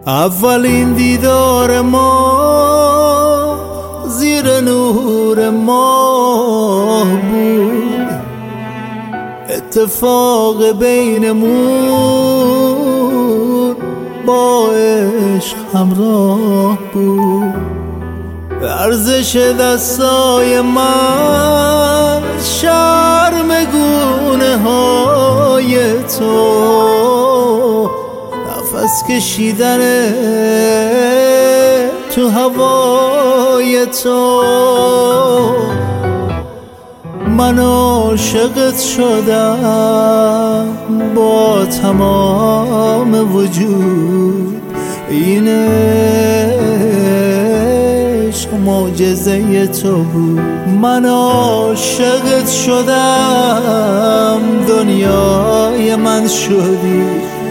اولین دیدار ما زیر نور ماه بود، اتفاق بینمون با عشق همراه بود. ارزش دستای من شرم گونه های تو، نفس کشیدن تو هوای تو. من عاشقت شدم با تمام وجود، این عشق معجزه تو بود. من عاشقت شدم، دنیای من شدی،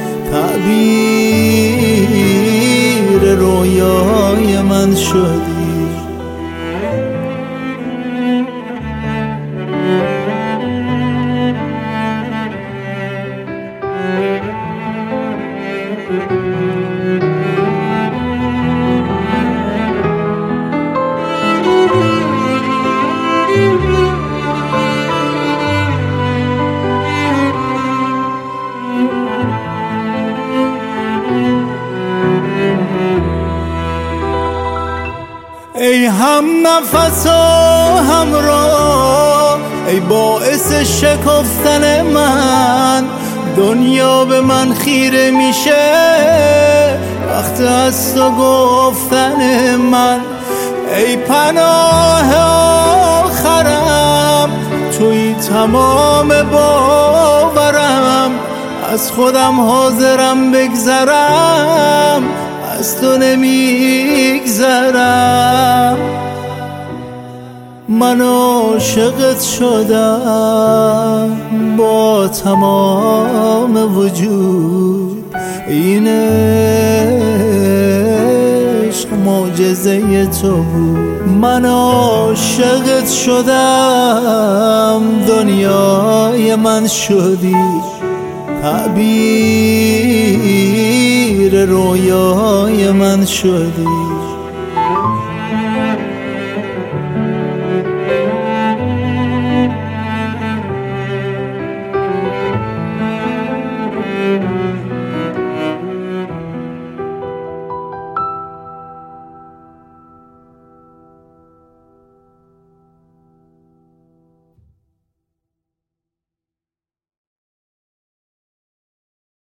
تعبیر رویای من شدی. ای هم نفس و همراه، ای باعث شکفتن من، دنیا به من خیره میشه وقت از تو گفتن من. ای پناه آخرم، توی تمام باورم، از خودم حاضرم بگذرم، از تو نمیگذرم. من عاشقت شدم با تمام وجود، این عشق معجزه تو بود. من عاشقت شدم، دنیای من شدی، تعبیر رویای من شدی.